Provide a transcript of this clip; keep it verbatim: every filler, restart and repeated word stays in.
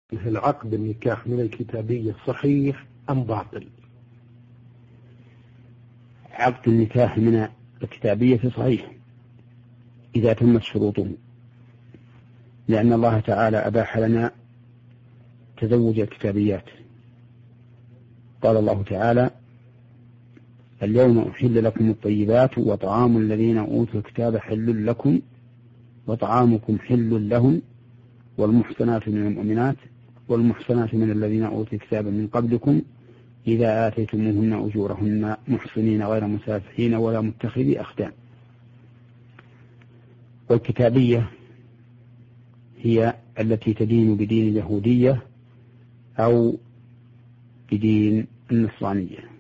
هل عقد النكاح من الكتابية صحيح أم باطل؟ عقد النكاح من الكتابية صحيح إذا تمت شروطه، لأن الله تعالى أباح لنا تزوج الكتابيات. قال الله تعالى: اليوم أحل لكم الطيبات وطعام الذين أوتوا الكتاب حل لكم وطعامكم حل لهم والمحصنات من المؤمنات والمحصنات من الذين أوتوا الكتاب من قبلكم إذا آتيتموهن أجورهن محصنين غير مسافحين ولا متخذي أخدان. والكتابية هي التي تدين بدين اليهودية أو بدين النصرانية.